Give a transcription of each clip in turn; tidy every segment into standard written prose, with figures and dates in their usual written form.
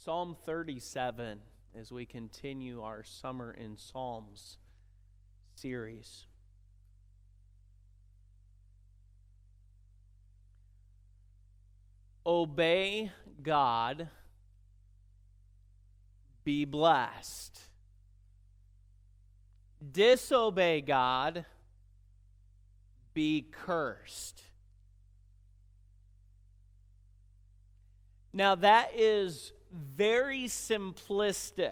Psalm 37 as we continue our Summer in Psalms series. Obey God, be blessed. Disobey God, be cursed. Now that is very simplistic,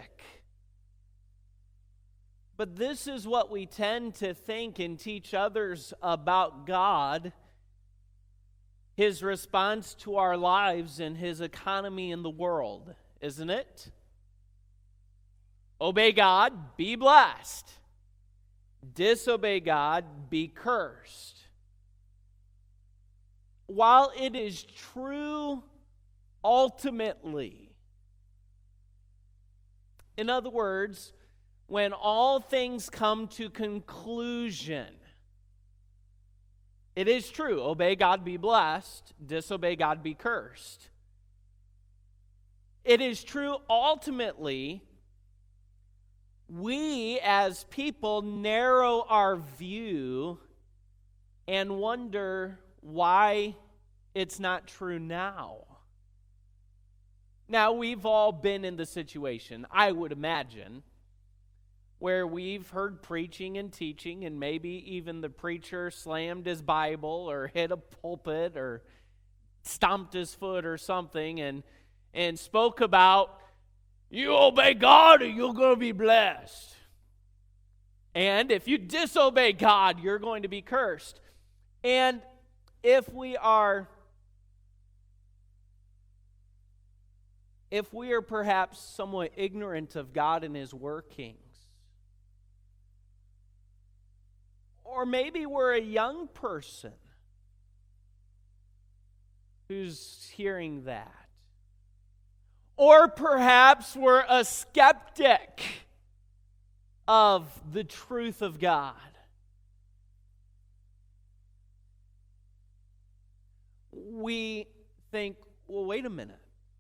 but this is what we tend to think and teach others about God, His response to our lives, and His economy in the world, isn't it? Obey God, be blessed. Disobey God, be cursed. While it is true ultimately, in other words, when all things come to conclusion, it is true, obey God, be blessed, disobey God, be cursed. It is true ultimately, we as people narrow our view and wonder why it's not true now. Now, we've all been in the situation, I would imagine, where we've heard preaching and teaching, and maybe even the preacher slammed his Bible or hit a pulpit or stomped his foot or something and spoke about, you obey God or you're going to be blessed. And if you disobey God, you're going to be cursed. And if we are perhaps somewhat ignorant of God and His workings, or maybe we're a young person who's hearing that, or perhaps we're a skeptic of the truth of God, we think, well, wait a minute.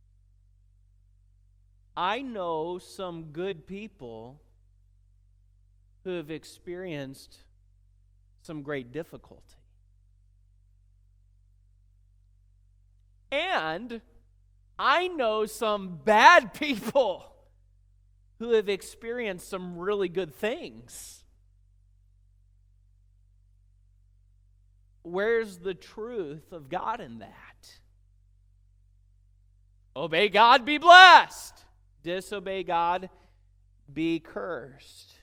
I know some good people who have experienced some great difficulty. And I know some bad people who have experienced some really good things. Where's the truth of God in that? Obey God, be blessed. Disobey God, be cursed.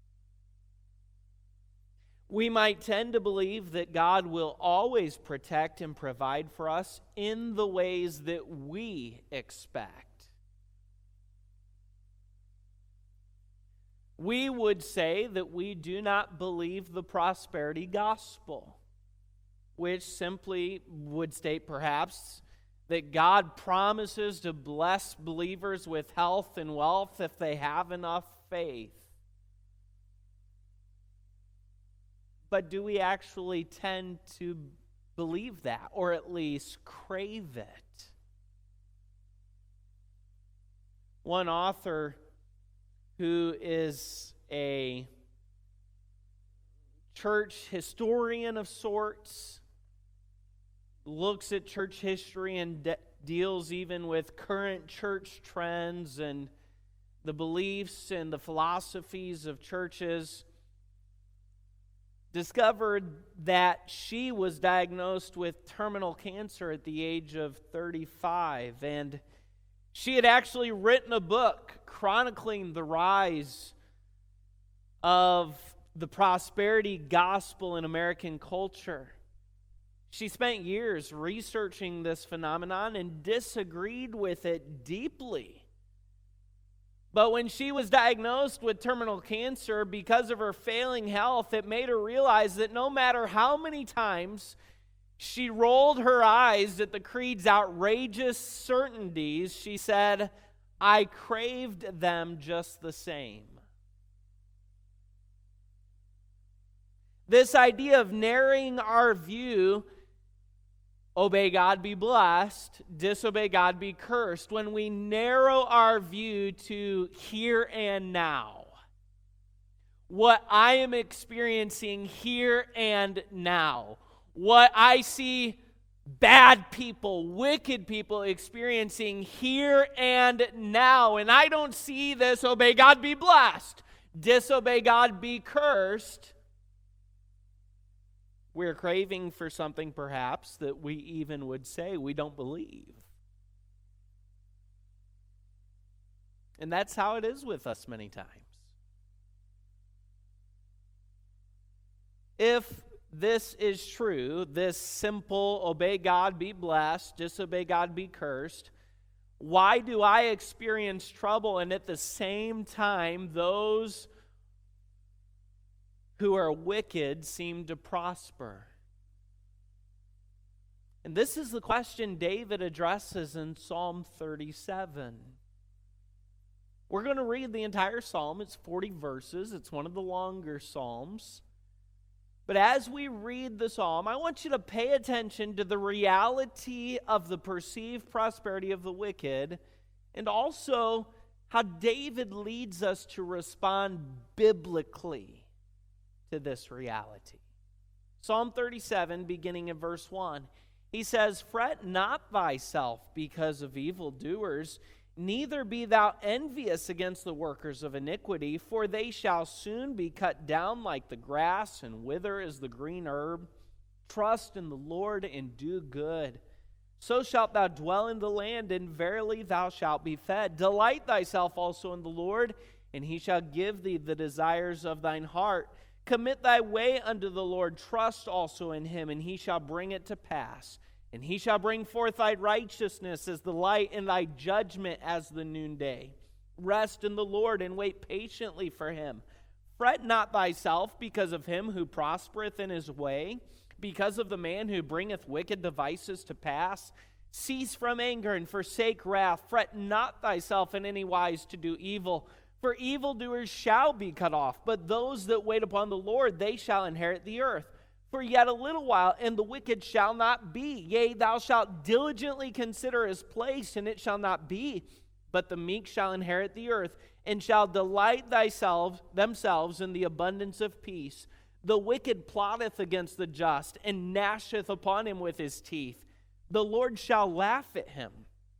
We might tend to believe that God will always protect and provide for us in the ways that we expect. We would say that we do not believe the prosperity gospel, which simply would state perhaps that God promises to bless believers with health and wealth if they have enough faith. But do we actually tend to believe that, or at least crave it? One author who is a church historian of sorts, looks at church history and deals even with current church trends and the beliefs and the philosophies of churches, discovered that she was diagnosed with terminal cancer at the age of 35. And she had actually written a book chronicling the rise of the prosperity gospel in American culture. She spent years researching this phenomenon and disagreed with it deeply. But when she was diagnosed with terminal cancer, because of her failing health, it made her realize that no matter how many times she rolled her eyes at the creed's outrageous certainties, she said, I craved them just the same. This idea of narrowing our view obey God, be blessed. Disobey God, be cursed. When we narrow our view to here and now, what I am experiencing here and now, what I see bad people, wicked people experiencing here and now, and I don't see this, obey God, be blessed. Disobey God, be cursed. We're craving for something perhaps that we even would say we don't believe. And that's how it is with us many times. If this is true, this simple obey God, be blessed, disobey God, be cursed, why do I experience trouble and at the same time those who are wicked seem to prosper? And this is the question David addresses in Psalm 37. We're going to read the entire psalm. It's 40 verses. It's one of the longer psalms. But as we read the psalm, I want you to pay attention to the reality of the perceived prosperity of the wicked, and also how David leads us to respond biblically to this reality. Psalm 37, beginning in verse 1, he says, "Fret not thyself because of evildoers, neither be thou envious against the workers of iniquity, for they shall soon be cut down like the grass and wither as the green herb. Trust in the Lord and do good. So shalt thou dwell in the land, and verily thou shalt be fed. Delight thyself also in the Lord, and he shall give thee the desires of thine heart. Commit thy way unto the Lord, trust also in him, and he shall bring it to pass. And he shall bring forth thy righteousness as the light, and thy judgment as the noonday. Rest in the Lord, and wait patiently for him. Fret not thyself because of him who prospereth in his way, because of the man who bringeth wicked devices to pass. Cease from anger, and forsake wrath. Fret not thyself in any wise to do evil, for evildoers shall be cut off. But those that wait upon the Lord, they shall inherit the earth. For yet a little while, and the wicked shall not be. Yea, thou shalt diligently consider his place, and it shall not be. But the meek shall inherit the earth, and shall delight themselves in the abundance of peace. The wicked plotteth against the just, and gnasheth upon him with his teeth. The Lord shall laugh at him,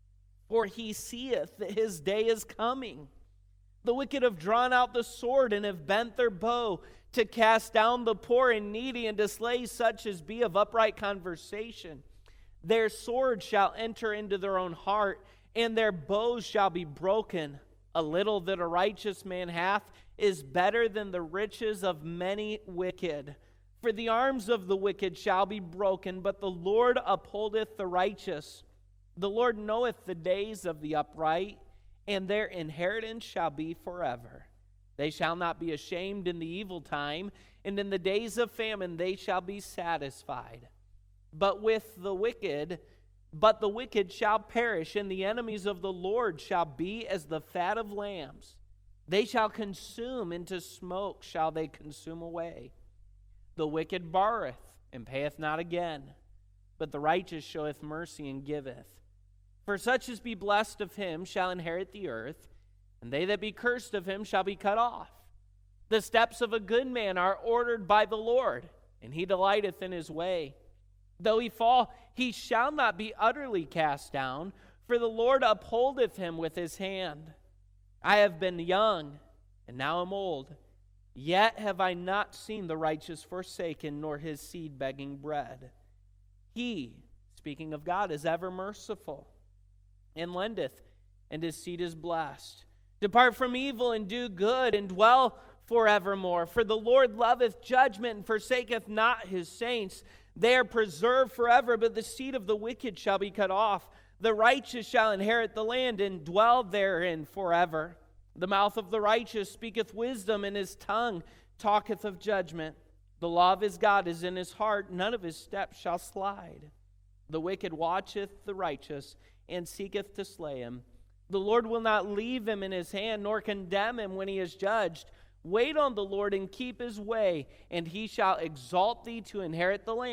for he seeth that his day is coming. The wicked have drawn out the sword, and have bent their bow, to cast down the poor and needy, and to slay such as be of upright conversation. Their sword shall enter into their own heart, and their bows shall be broken. A little that a righteous man hath is better than the riches of many wicked. For the arms of the wicked shall be broken, but the Lord upholdeth the righteous. The Lord knoweth the days of the upright, and their inheritance shall be forever. They shall not be ashamed in the evil time, and in the days of famine they shall be satisfied. But the wicked shall perish, and the enemies of the Lord shall be as the fat of lambs. They shall consume, into smoke shall they consume away. The wicked borroweth, and payeth not again, but the righteous showeth mercy and giveth. For such as be blessed of him shall inherit the earth, and they that be cursed of him shall be cut off. The steps of a good man are ordered by the Lord, and he delighteth in his way. Though he fall, he shall not be utterly cast down, for the Lord upholdeth him with his hand. I have been young, and now am old, yet have I not seen the righteous forsaken, nor his seed begging bread. He, speaking of God, is ever merciful, and lendeth, and his seed is blessed. Depart from evil and do good, and dwell forevermore. For the Lord loveth judgment, and forsaketh not his saints. They are preserved forever, but the seed of the wicked shall be cut off. The righteous shall inherit the land, and dwell therein forever. The mouth of the righteous speaketh wisdom, and his tongue talketh of judgment. The law of his God is in his heart, none of his steps shall slide. The wicked watcheth the righteous, and seeketh to slay him. The Lord will not leave him in his hand, nor condemn him when he is judged. Wait on the Lord and keep his way, and he shall exalt thee to inherit the land.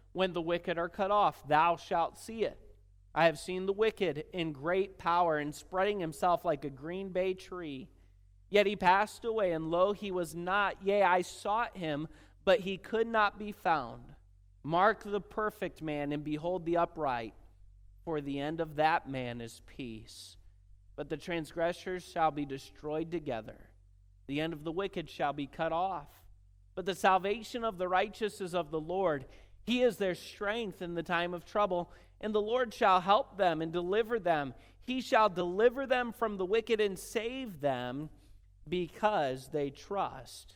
when the wicked are cut off. Thou shalt see it. I have seen the wicked in great power and spreading himself like a green bay tree. Yet he passed away, and lo, he was not. Yea, I sought him, but he could not be found. Mark the perfect man, and behold the upright, for the end of that man is peace. But the transgressors shall be destroyed together. The end of the wicked shall be cut off. But the salvation of the righteous is of the Lord. He is their strength in the time of trouble, and the Lord shall help them and deliver them. He shall deliver them from the wicked and save them, because they trust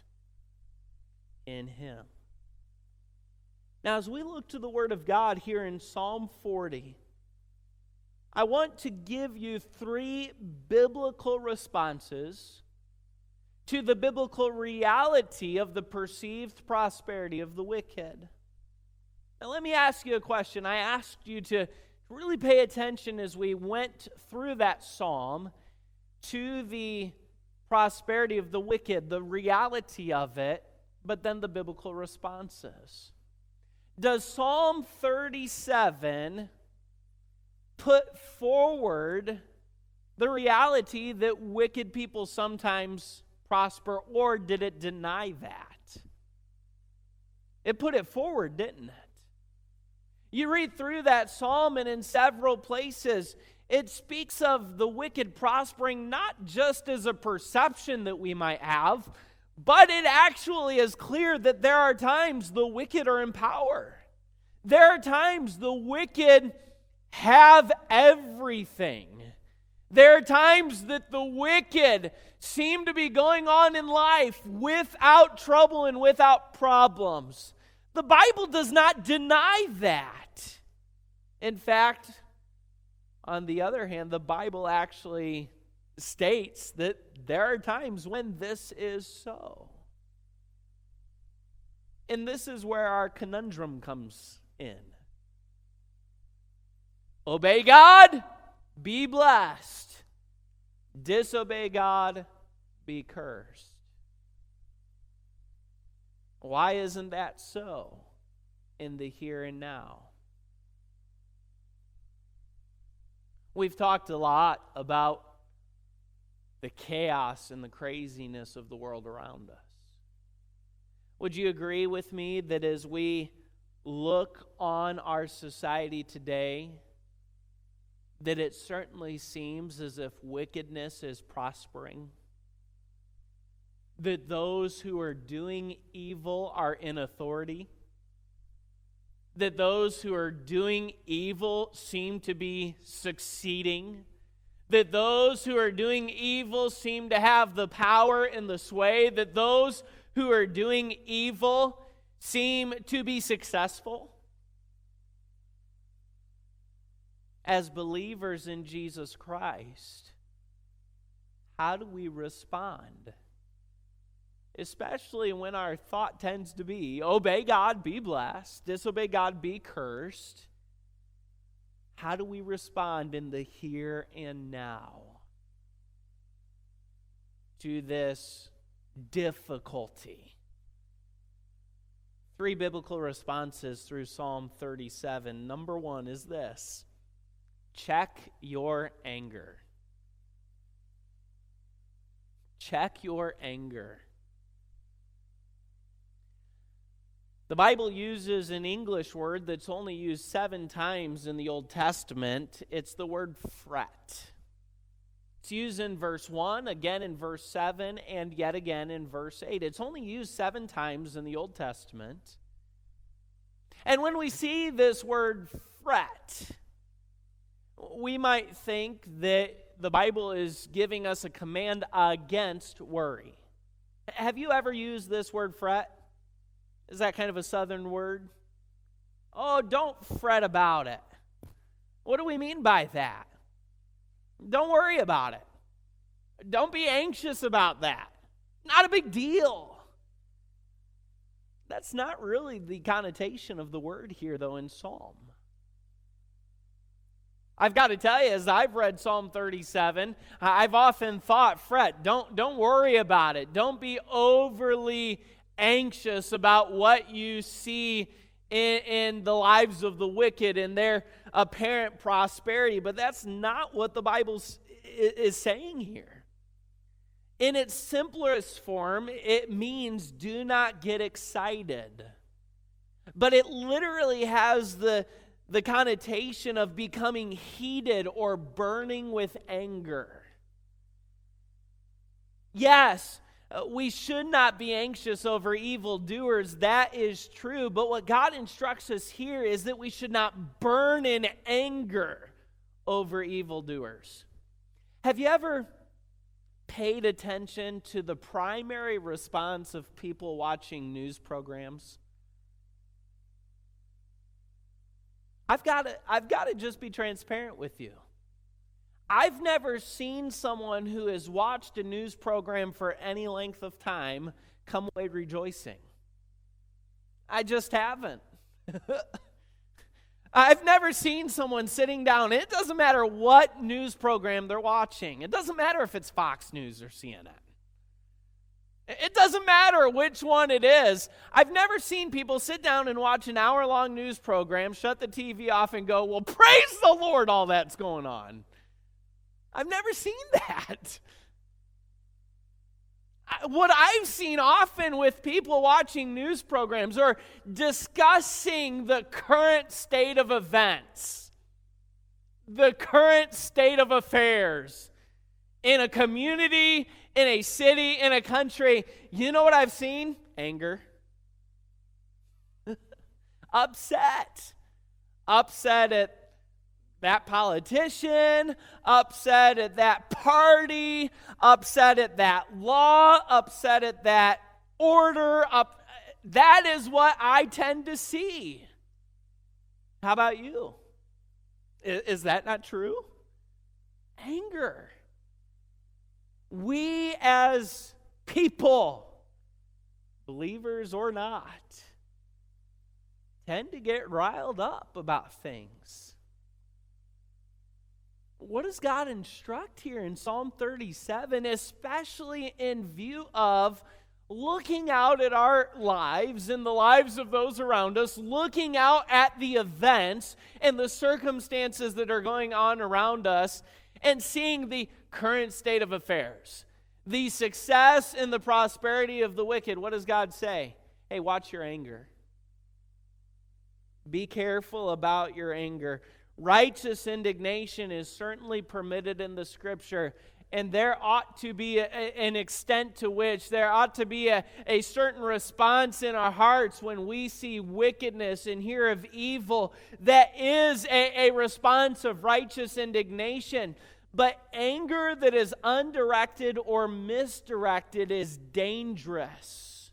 in him. Now, as we look to the Word of God here in Psalm 40, I want to give you 3 biblical responses to the biblical reality of the perceived prosperity of the wicked. Now, let me ask you a question. I asked you to really pay attention as we went through that psalm to the prosperity of the wicked, the reality of it, but then the biblical responses. Does Psalm 37 put forward the reality that wicked people sometimes prosper, or did it deny that? It put it forward, didn't it? You read through that psalm, and in several places, it speaks of the wicked prospering not just as a perception that we might have, but it actually is clear that there are times the wicked are in power. There are times the wicked have everything. There are times that the wicked seem to be going on in life without trouble and without problems. The Bible does not deny that. In fact, on the other hand, the Bible actually states that there are times when this is so. And this is where our conundrum comes in. Obey God, be blessed. Disobey God, be cursed. Why isn't that so in the here and now? We've talked a lot about the chaos and the craziness of the world around us. Would you agree with me that as we look on our society today, that it certainly seems as if wickedness is prospering? That those who are doing evil are in authority? That those who are doing evil seem to be succeeding? That those who are doing evil seem to have the power and the sway? That those who are doing evil seem to be successful? As believers in Jesus Christ, how do we respond? Especially when our thought tends to be, obey God, be blessed. Disobey God, be cursed. How do we respond in the here and now to this difficulty? 3 biblical responses through Psalm 37. Number 1 is this: check your anger. Check your anger. The Bible uses an English word that's only used 7 times in the Old Testament. It's the word fret. It's used in verse 1, again in verse 7, and yet again in verse 8. It's only used 7 times in the Old Testament. And when we see this word fret, we might think that the Bible is giving us a command against worry. Have you ever used this word fret? Is that kind of a southern word? Oh, don't fret about it. What do we mean by that? Don't worry about it. Don't be anxious about that. Not a big deal. That's not really the connotation of the word here, though, in Psalm. I've got to tell you, as I've read Psalm 37, I've often thought, fret, don't worry about it. Don't be overly anxious about what you see in the lives of the wicked and their apparent prosperity. But that's not what the Bible is saying here. In its simplest form, it means do not get excited. But it literally has the connotation of becoming heated or burning with anger. Yes, we should not be anxious over evildoers. That is true. But what God instructs us here is that we should not burn in anger over evildoers. Have you ever paid attention to the primary response of people watching news programs? I've got to just be transparent with you. I've never seen someone who has watched a news program for any length of time come away rejoicing. I just haven't. I've never seen someone sitting down. It doesn't matter what news program they're watching. It doesn't matter if it's Fox News or CNN. It doesn't matter which one it is. I've never seen people sit down and watch an hour-long news program, shut the TV off, and go, well, praise the Lord, all that's going on. I've never seen that. What I've seen often with people watching news programs or discussing the current state of events, the current state of affairs in a community, in a city, in a country, you know what I've seen? Anger. Upset. Upset at that politician, upset at that party, upset at that law, upset at that order. That is what I tend to see. How about you? Is that not true? Anger. We as people, believers or not, tend to get riled up about things. What does God instruct here in Psalm 37, especially in view of looking out at our lives and the lives of those around us, looking out at the events and the circumstances that are going on around us, and seeing the current state of affairs, the success and the prosperity of the wicked? What does God say? Hey, watch your anger. Be careful about your anger. Righteous indignation is certainly permitted in the Scripture, and there ought to be an extent to which there ought to be a certain response in our hearts when we see wickedness and hear of evil. That is a response of righteous indignation. But anger that is undirected or misdirected is dangerous.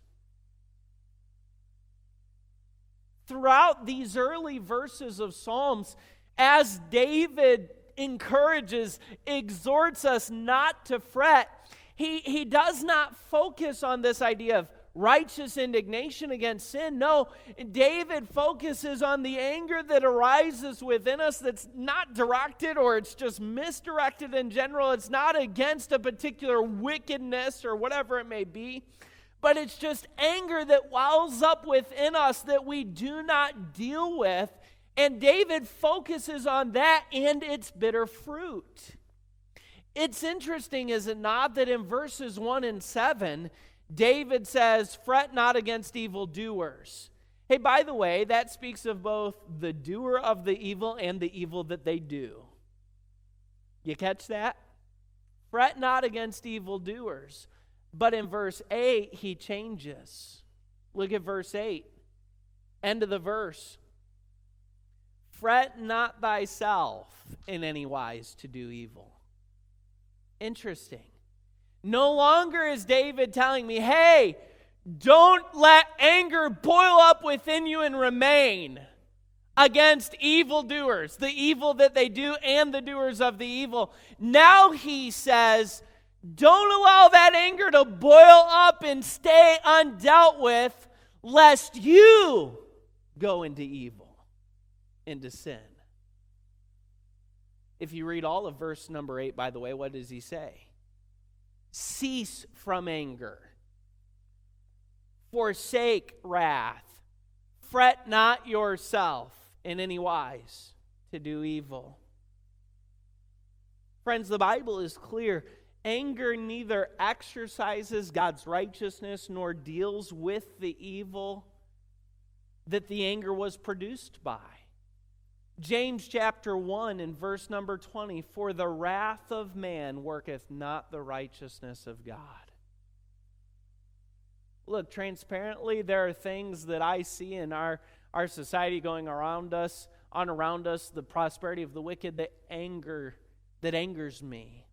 Throughout these early verses of Psalms, as David encourages, exhorts us not to fret, he does not focus on this idea of righteous indignation against sin. No, David focuses on the anger that arises within us that's not directed, or it's just misdirected in general. It's not against a particular wickedness or whatever it may be, but it's just anger that wells up within us that we do not deal with. And David focuses on that and its bitter fruit. It's interesting, is it not, that in verses 1 and 7, David says, fret not against evildoers. Hey, by the way, that speaks of both the doer of the evil and the evil that they do. You catch that? Fret not against evildoers. But in verse 8, he changes. Look at verse 8. End of the verse. Fret not thyself in any wise to do evil. Interesting. No longer is David telling me, hey, don't let anger boil up within you and remain against evildoers, the evil that they do and the doers of the evil. Now he says, don't allow that anger to boil up and stay undealt with, lest you go into evil, into sin. If you read all of verse number 8, by the way, what does he say? Cease from anger. Forsake wrath. Fret not yourself in any wise to do evil. Friends, the Bible is clear. Anger neither exercises God's righteousness nor deals with the evil that the anger was produced by. James chapter 1 and verse number 20, for the wrath of man worketh not the righteousness of God. Look, transparently, there are things that I see in our society going around us, the prosperity of the wicked that angers me.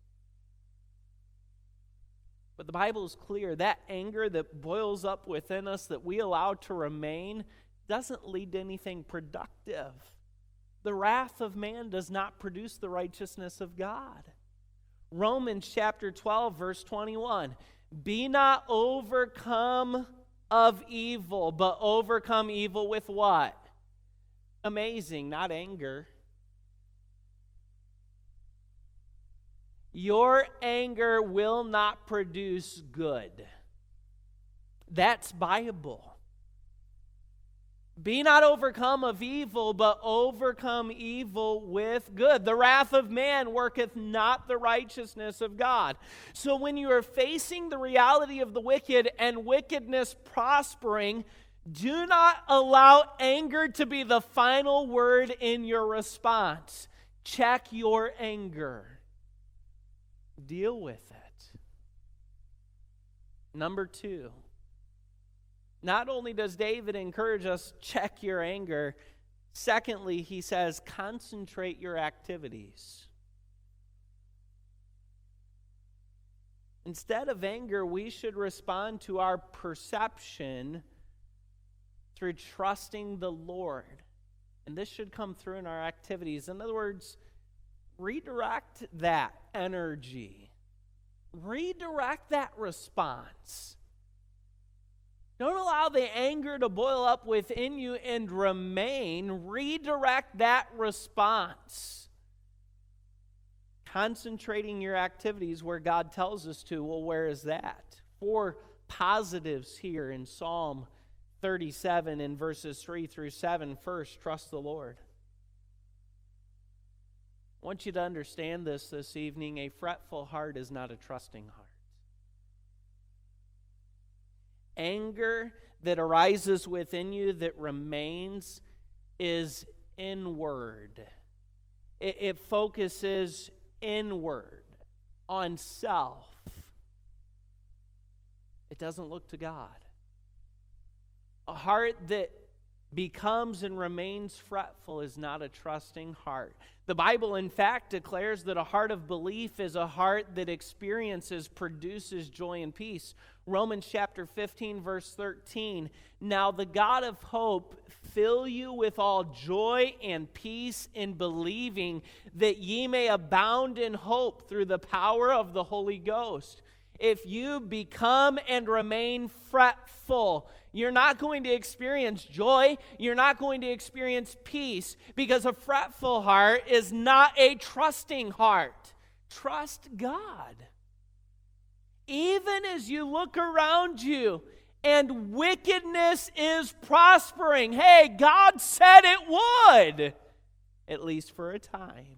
But the Bible is clear, that anger that boils up within us that we allow to remain doesn't lead to anything productive. The wrath of man does not produce the righteousness of God. Romans chapter 12, verse 21. Be not overcome of evil, but overcome evil with what? Amazing, not anger. Your anger will not produce good. That's Bible. Be not overcome of evil, but overcome evil with good. The wrath of man worketh not the righteousness of God. So when you are facing the reality of the wicked and wickedness prospering, do not allow anger to be the final word in your response. Check your anger. Deal with it. Number 2. Not only does David encourage us, check your anger, secondly, he says, concentrate your activities. Instead of anger, we should respond to our perception through trusting the Lord. And this should come through in our activities. In other words, redirect that energy. Redirect that response. Don't allow the anger to boil up within you and remain. Redirect that response. Concentrating your activities where God tells us to. Well, where is that? 4 positives here in Psalm 37 in verses 3 through 7. First, trust the Lord. I want you to understand this evening. A fretful heart is not a trusting heart. Anger that arises within you that remains is inward. It focuses inward on self. It doesn't look to God. A heart that becomes and remains fretful is not a trusting heart. The Bible, in fact, declares that a heart of belief is a heart that produces joy and peace. Romans chapter 15, verse 13. Now the God of hope fill you with all joy and peace in believing, that ye may abound in hope through the power of the Holy Ghost. If you become and remain fretful, you're not going to experience joy. You're not going to experience peace, because a fretful heart is not a trusting heart. Trust God. Even as you look around you and wickedness is prospering, hey, God said it would, at least for a time.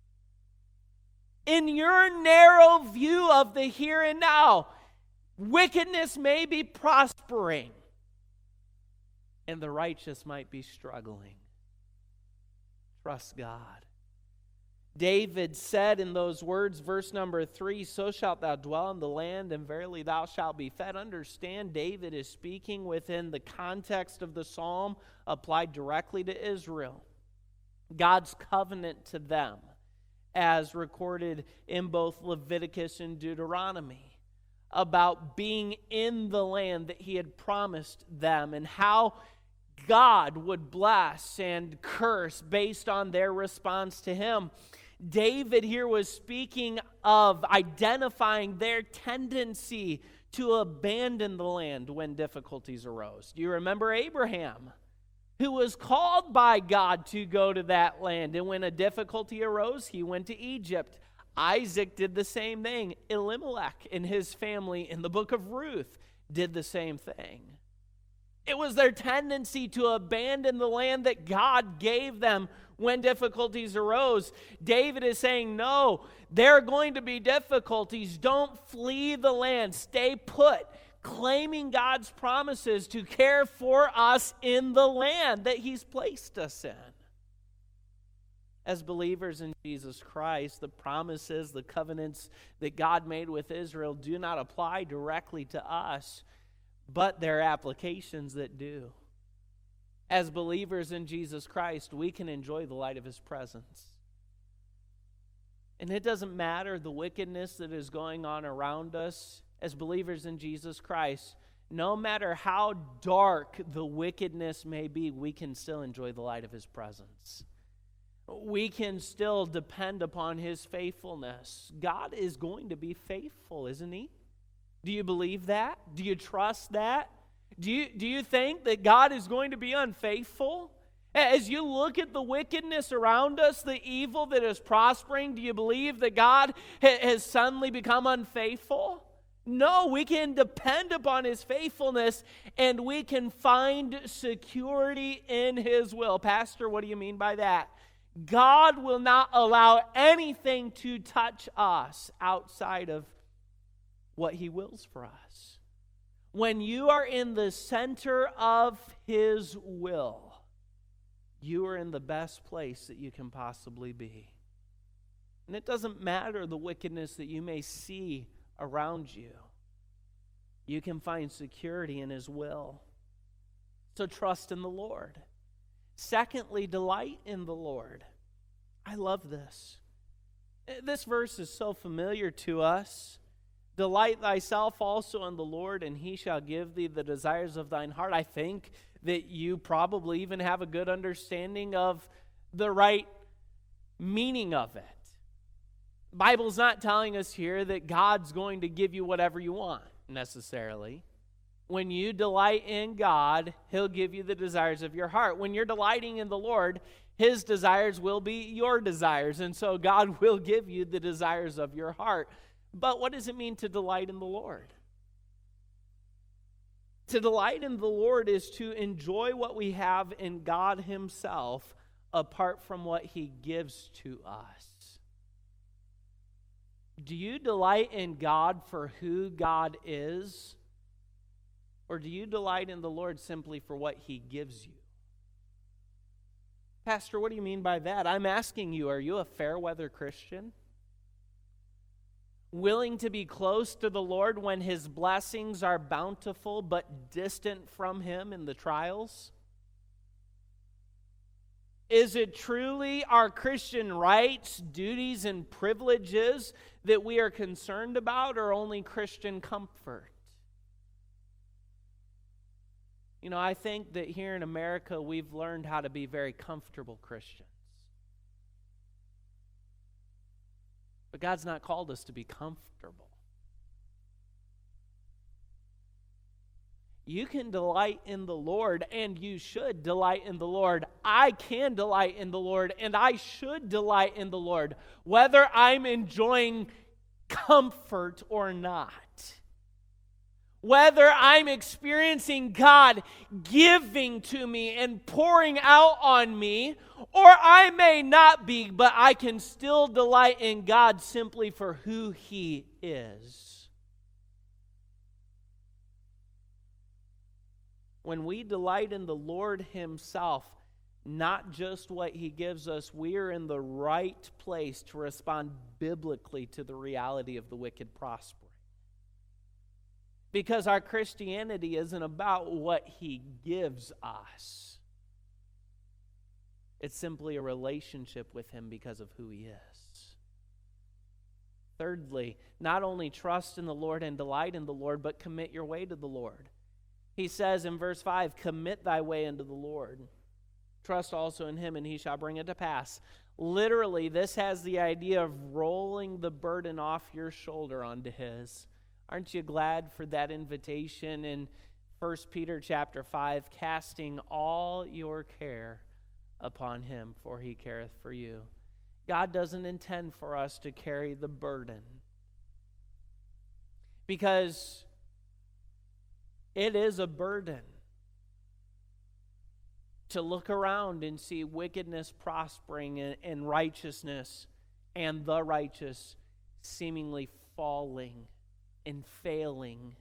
In your narrow view of the here and now, wickedness may be prospering, and the righteous might be struggling. Trust God. David said in those words, verse number 3, so shalt thou dwell in the land, and verily thou shalt be fed. Understand, David is speaking within the context of the psalm applied directly to Israel. God's covenant to them, as recorded in both Leviticus and Deuteronomy, about being in the land that he had promised them, and how God would bless and curse based on their response to him. David here was speaking of identifying their tendency to abandon the land when difficulties arose. Do you remember Abraham, who was called by God to go to that land, and when a difficulty arose, he went to Egypt? Isaac did the same thing. Elimelech and his family in the book of Ruth did the same thing. It was their tendency to abandon the land that God gave them when difficulties arose. David is saying, no, there are going to be difficulties. Don't flee the land. Stay put, claiming God's promises to care for us in the land that He's placed us in. As believers in Jesus Christ, the promises, the covenants that God made with Israel do not apply directly to us, but there are applications that do. As believers in Jesus Christ, we can enjoy the light of His presence. And it doesn't matter the wickedness that is going on around us. As believers in Jesus Christ, no matter how dark the wickedness may be, we can still enjoy the light of His presence. We can still depend upon His faithfulness. God is going to be faithful, isn't He? Do you believe that? Do you trust that? Do you think that God is going to be unfaithful? As you look at the wickedness around us, the evil that is prospering, do you believe that God has suddenly become unfaithful? No, we can depend upon His faithfulness, and we can find security in His will. Pastor, what do you mean by that? God will not allow anything to touch us outside of what He wills for us. When you are in the center of His will, you are in the best place that you can possibly be. And it doesn't matter the wickedness that you may see around you. You can find security in His will. So trust in the Lord. Secondly, delight in the Lord. I love this. This verse is so familiar to us. Delight thyself also in the Lord, and He shall give thee the desires of thine heart. I think that you probably even have a good understanding of the right meaning of it. The Bible's not telling us here that God's going to give you whatever you want, necessarily. When you delight in God, He'll give you the desires of your heart. When you're delighting in the Lord, His desires will be your desires, and so God will give you the desires of your heart. But what does it mean to delight in the Lord? To delight in the Lord is to enjoy what we have in God Himself apart from what He gives to us. Do you delight in God for who God is? Or do you delight in the Lord simply for what He gives you? Pastor, what do you mean by that? I'm asking you, are you a fair-weather Christian? Willing to be close to the Lord when His blessings are bountiful but distant from Him in the trials? Is it truly our Christian rights, duties, and privileges that we are concerned about, or only Christian comfort? You know, I think that here in America we've learned how to be very comfortable Christians. But God's not called us to be comfortable. You can delight in the Lord, and you should delight in the Lord. I can delight in the Lord, and I should delight in the Lord, whether I'm enjoying comfort or not. Whether I'm experiencing God giving to me and pouring out on me, or I may not be, but I can still delight in God simply for who He is. When we delight in the Lord Himself, not just what He gives us, we are in the right place to respond biblically to the reality of the wicked prospering. Because our Christianity isn't about what He gives us. It's simply a relationship with Him because of who He is. Thirdly, not only trust in the Lord and delight in the Lord, but commit your way to the Lord. He says in verse 5, commit thy way unto the Lord. Trust also in Him, and He shall bring it to pass. Literally, this has the idea of rolling the burden off your shoulder onto His. Aren't you glad for that invitation in 1 Peter chapter 5, casting all your care upon Him, for He careth for you. God doesn't intend for us to carry the burden, because it is a burden. to look around and see wickedness prospering and righteousness and the righteous seemingly falling and failing.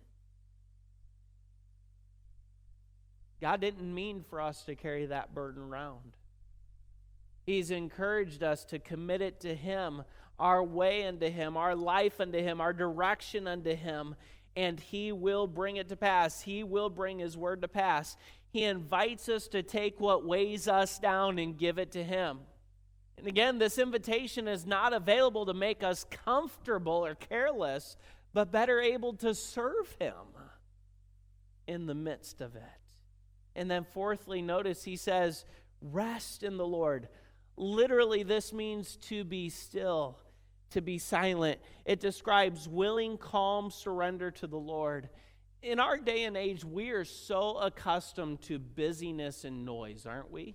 God didn't mean for us to carry that burden around. He's encouraged us to commit it to Him, our way unto Him, our life unto Him, our direction unto Him, and He will bring it to pass. He will bring His word to pass. He invites us to take what weighs us down and give it to Him. And again, this invitation is not available to make us comfortable or careless, but better able to serve Him in the midst of it. And then fourthly, notice he says, rest in the Lord. Literally, this means to be still, to be silent. It describes willing, calm surrender to the Lord. In our day and age, we are so accustomed to busyness and noise, aren't we?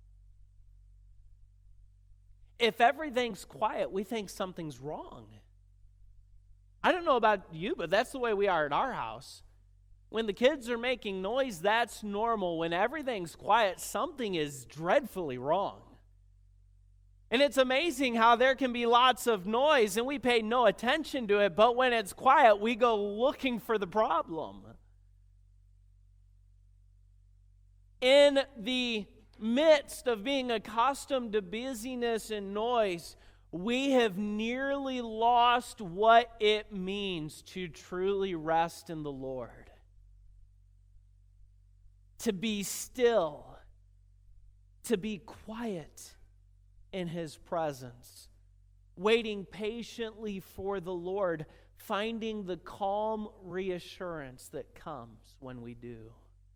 If everything's quiet, we think something's wrong. I don't know about you, but that's the way we are at our house. When the kids are making noise, that's normal. When everything's quiet, something is dreadfully wrong. And it's amazing how there can be lots of noise and we pay no attention to it, but when it's quiet, we go looking for the problem. In the midst of being accustomed to busyness and noise, we have nearly lost what it means to truly rest in the Lord. To be still, to be quiet in His presence, waiting patiently for the Lord, finding the calm reassurance that comes when we do.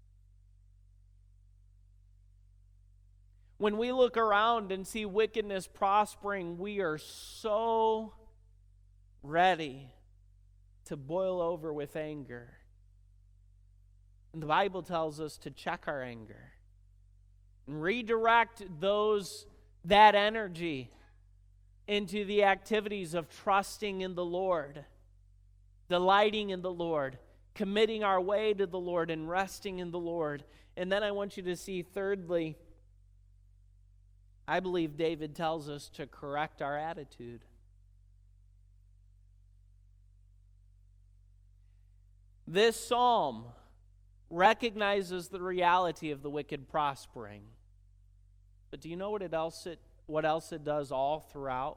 When we look around and see wickedness prospering, we are so ready to boil over with anger. And the Bible tells us to check our anger and redirect that energy into the activities of trusting in the Lord, delighting in the Lord, committing our way to the Lord, and resting in the Lord. And then I want you to see, thirdly, I believe David tells us to correct our attitude. This psalm recognizes the reality of the wicked prospering. But do you know what else it does all throughout?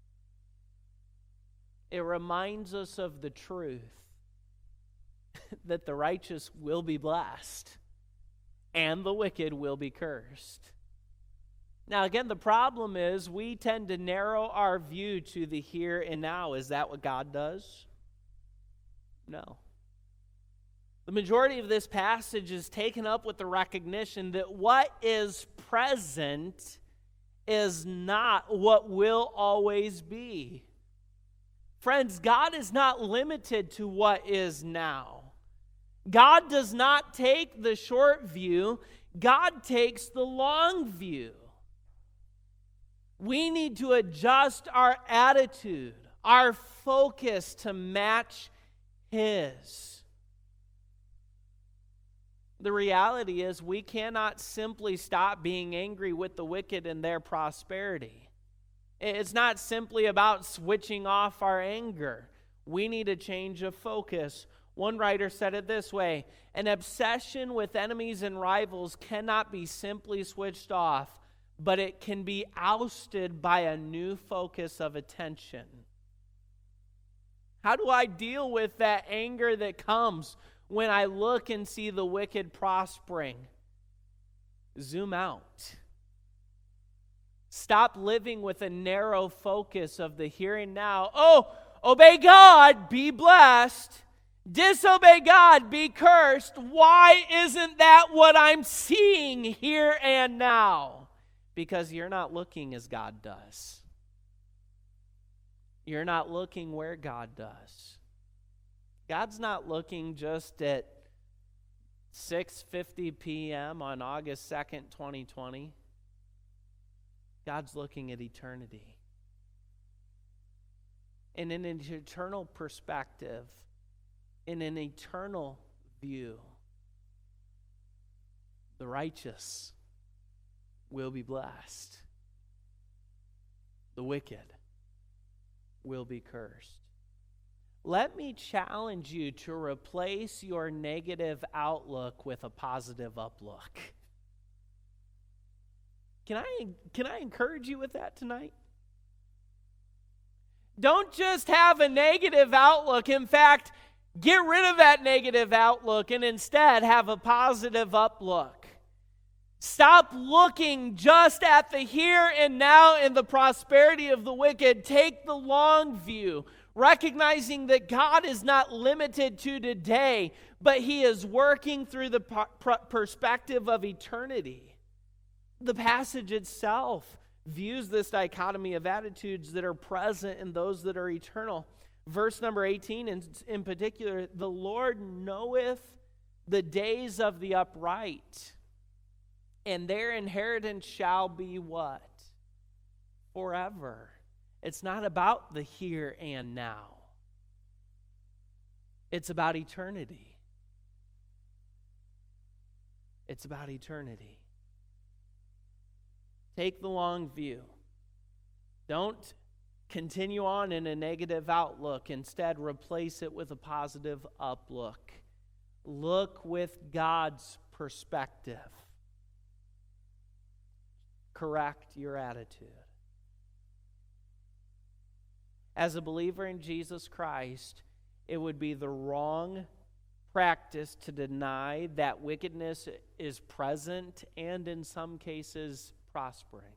It reminds us of the truth that the righteous will be blessed and the wicked will be cursed. Now, again, the problem is we tend to narrow our view to the here and now. Is that what God does? No. The majority of this passage is taken up with the recognition that what is present is not what will always be. Friends, God is not limited to what is now. God does not take the short view. God takes the long view. We need to adjust our attitude, our focus to match His. The reality is we cannot simply stop being angry with the wicked and their prosperity. It's not simply about switching off our anger. We need a change of focus. One writer said it this way: an obsession with enemies and rivals cannot be simply switched off, but it can be ousted by a new focus of attention. How do I deal with that anger that comes when I look and see the wicked prospering? Zoom out. Stop living with a narrow focus of the here and now. Oh, obey God, be blessed. Disobey God, be cursed. Why isn't that what I'm seeing here and now? Because you're not looking as God does. You're not looking where God does. God's not looking just at 6:50 p.m. on August 2nd, 2020. God's looking at eternity. And in an eternal perspective, in an eternal view, the righteous will be blessed. The wicked will be cursed. Let me challenge you to replace your negative outlook with a positive uplook. Can I encourage you with that tonight? Don't just have a negative outlook. In fact, get rid of that negative outlook and instead have a positive uplook. Stop looking just at the here and now and the prosperity of the wicked. Take the long view, recognizing that God is not limited to today, but He is working through the perspective of eternity. The passage itself views this dichotomy of attitudes that are present in those that are eternal. Verse number 18 in particular, the Lord knoweth the days of the upright, and their inheritance shall be what? Forever. It's not about the here and now. It's about eternity. It's about eternity. Take the long view. Don't continue on in a negative outlook. Instead, replace it with a positive uplook. Look with God's perspective. Correct your attitude. As a believer in Jesus Christ, it would be the wrong practice to deny that wickedness is present and in some cases prospering.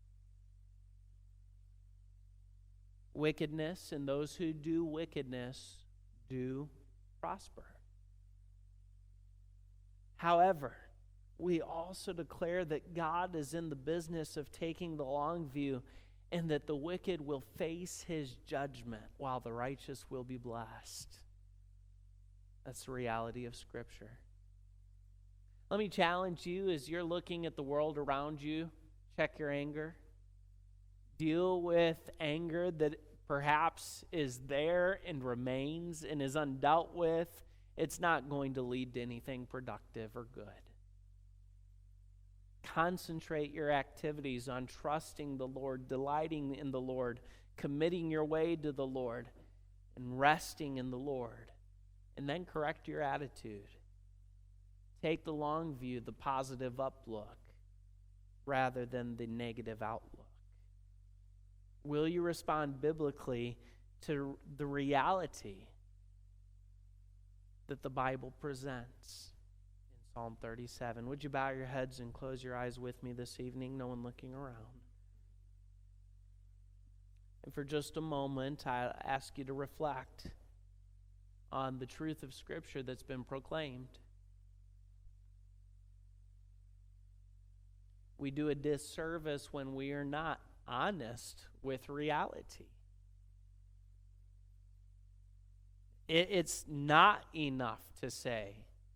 Wickedness and those who do wickedness do prosper. However, we also declare that God is in the business of taking the long view and that the wicked will face His judgment while the righteous will be blessed. That's the reality of Scripture. Let me challenge you as you're looking at the world around you, check your anger. Deal with anger that perhaps is there and remains and is undealt with. It's not going to lead to anything productive or good. Concentrate your activities on trusting the Lord, delighting in the Lord, committing your way to the Lord, and resting in the Lord. And then correct your attitude. Take the long view, the positive uplook, rather than the negative outlook. Will you respond biblically to the reality that the Bible presents? Psalm 37. Would you bow your heads and close your eyes with me this evening? No one looking around. And for just a moment, I ask you to reflect on the truth of Scripture that's been proclaimed. We do a disservice when we are not honest with reality. It's not enough to say,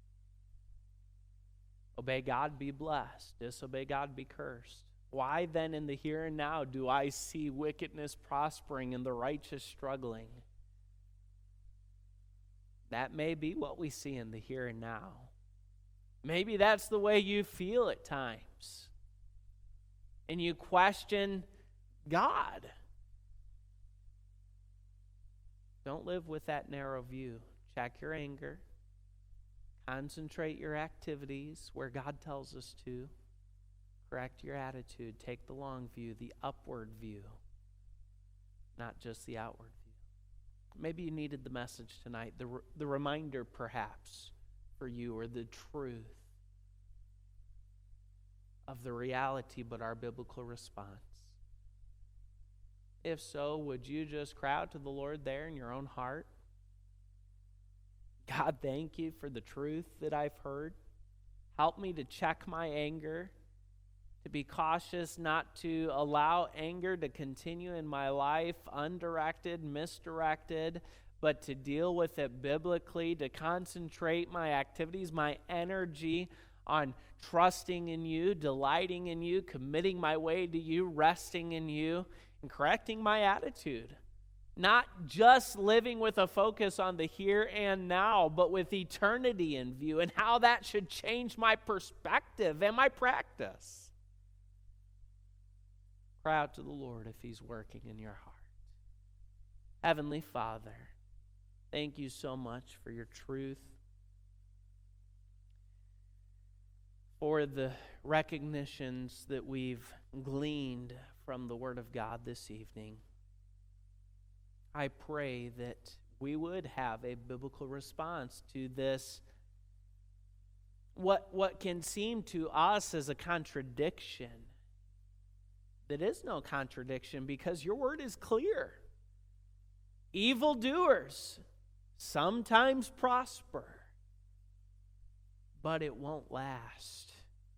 obey God, be blessed. Disobey God, be cursed. Why then in the here and now do I see wickedness prospering and the righteous struggling? That may be what we see in the here and now. Maybe that's the way you feel at times. And you question God. Don't live with that narrow view. Check your anger. Concentrate your activities where God tells us to. Correct your attitude. Take the long view, the upward view, not just the outward view. Maybe you needed the message tonight, the reminder perhaps for you, or the truth of the reality but our biblical response. If so, would you just cry out to the Lord there in your own heart? God, thank you for the truth that I've heard. Help me to check my anger, to be cautious not to allow anger to continue in my life undirected, misdirected, but to deal with it biblically, to concentrate my activities, my energy on trusting in you, delighting in you, committing my way to you, resting in you, and correcting my attitude. Not just living with a focus on the here and now, but with eternity in view and how that should change my perspective and my practice. Cry out to the Lord if He's working in your heart. Heavenly Father, thank you so much for your truth, for the recognitions that we've gleaned from the Word of God this evening. I pray that we would have a biblical response to this, what can seem to us as a contradiction. That is no contradiction, because your word is clear. Evildoers sometimes prosper, but it won't last.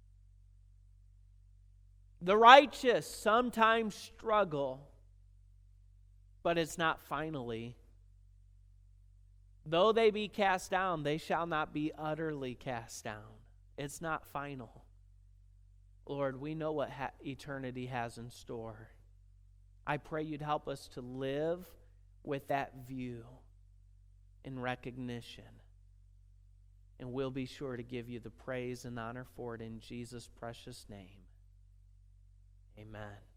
The righteous sometimes struggle, but it's not finally. Though they be cast down, they shall not be utterly cast down. It's not final. Lord, we know what eternity has in store. I pray you'd help us to live with that view in recognition. And we'll be sure to give you the praise and honor for it in Jesus' precious name. Amen.